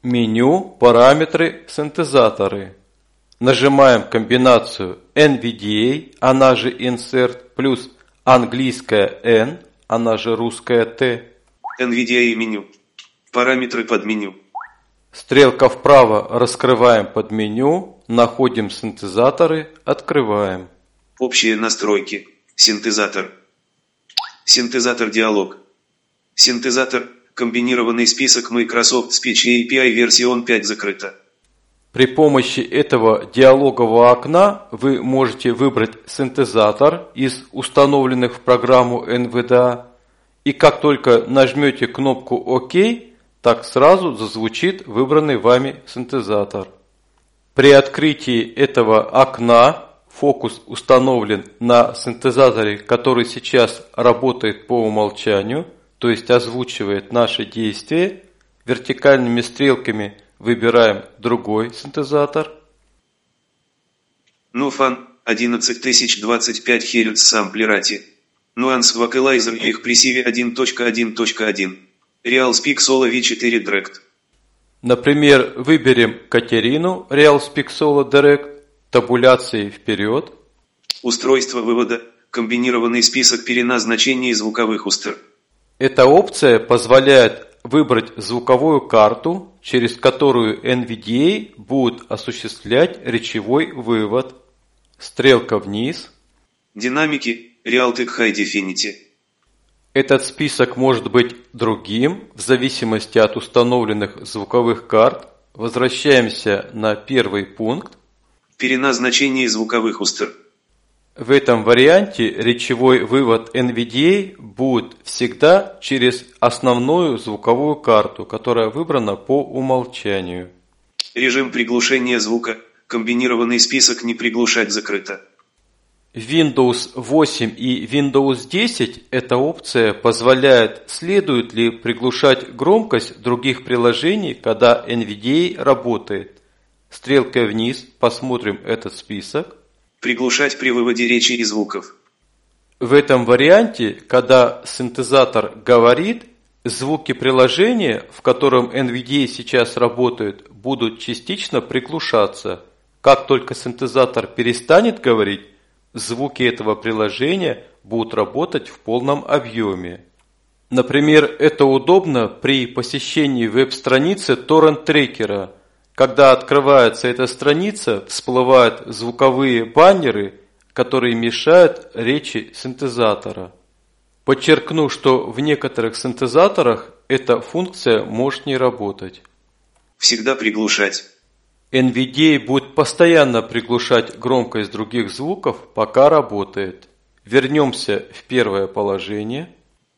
Меню «Параметры синтезаторы». Нажимаем комбинацию NVDA, она же Insert, плюс английская N, она же русская T. NVDA меню. Параметры под меню. Стрелка вправо, раскрываем под меню, находим синтезаторы, открываем. Общие настройки. Синтезатор. Синтезатор диалог. Синтезатор. Комбинированный список Microsoft Speech API версион 5 закрыто. При помощи этого диалогового окна вы можете выбрать синтезатор из установленных в программу NVDA, и как только нажмете кнопку ОК, так сразу зазвучит выбранный вами синтезатор. При открытии этого окна фокус установлен на синтезаторе, который сейчас работает по умолчанию, то есть озвучивает наши действия. Вертикальными стрелками выбираем другой синтезатор. Nuфан 11025 Hz самплерати. Nuance Vocalizer Expressive 1.1.1. RealSpeak Solo V4 Direct. Например, выберем Катерину RealSpeak Solo Direct, табуляцией вперед. Устройство вывода. Комбинированный список переназначений звуковых устр. Эта опция позволяет выбрать звуковую карту, через которую NVDA будет осуществлять речевой вывод. Стрелка вниз. Динамики. Realtek High Definity. Этот список может быть другим, в зависимости от установленных звуковых карт. Возвращаемся на первый пункт. Переназначение звуковых устр. В этом варианте речевой вывод NVDA будет всегда через основную звуковую карту, которая выбрана по умолчанию. Режим приглушения звука. Комбинированный список не приглушать закрыто. В Windows 8 и Windows 10 эта опция позволяет, следует ли приглушать громкость других приложений, когда NVDA работает. Стрелкой вниз посмотрим этот список. Приглушать при выводе речи и звуков. В этом варианте, когда синтезатор говорит, звуки приложения, в котором NVDA сейчас работает, будут частично приглушаться. Как только синтезатор перестанет говорить, звуки этого приложения будут работать в полном объеме. Например, это удобно при посещении веб-страницы торрент-трекера. Когда открывается эта страница, всплывают звуковые баннеры, которые мешают речи синтезатора. Подчеркну, что в некоторых синтезаторах эта функция может не работать. Всегда приглушать. NVDA будет постоянно приглушать громкость других звуков, пока работает. Вернемся в первое положение.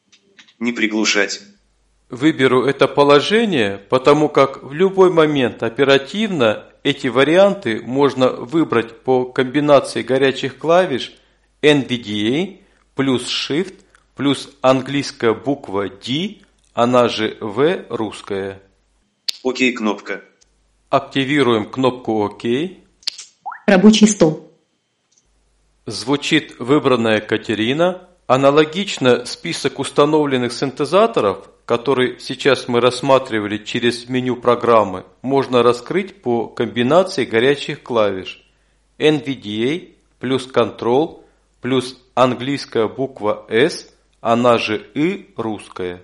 Не приглушать. Выберу это положение, потому как в любой момент оперативно эти варианты можно выбрать по комбинации горячих клавиш NVDA плюс Shift плюс английская буква D, она же V русская. ОК кнопка. Активируем кнопку ОК. Рабочий стол. Звучит выбранная Катерина. Аналогично список установленных синтезаторов, который сейчас мы рассматривали через меню программы, можно раскрыть по комбинации горячих клавиш NVDA плюс Ctrl плюс английская буква S, она же И русская.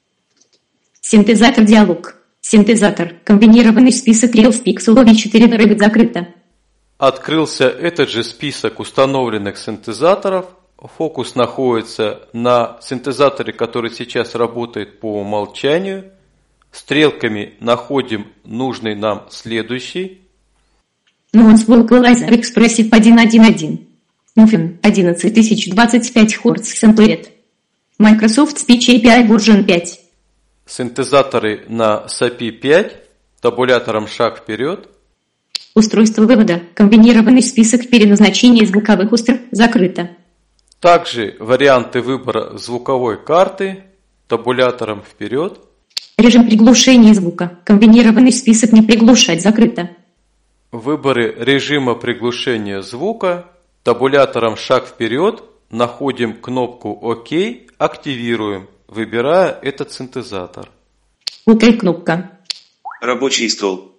Синтезатор диалог. Синтезатор. Комбинированный список RealSpeak Solo V4 Direct закрыто. Открылся этот же список установленных синтезаторов. Фокус находится на синтезаторе, который сейчас работает по умолчанию. Стрелками находим нужный нам следующий. Nuance Vocalizer Expressive 1.1.1. Nuфан 11025 Hz Samplered. Microsoft Speech API Version 5. Синтезаторы на SAPI 5. Табулятором шаг вперед. Устройство вывода. Комбинированный список переназначений звуковых устр закрыто. Также варианты выбора звуковой карты, табулятором вперед. Режим приглушения звука. Комбинированный список не приглушать закрыто. Выборы режима приглушения звука, табулятором шаг вперед, находим кнопку ОК, активируем, выбирая этот синтезатор. ОК кнопка. Рабочий стол.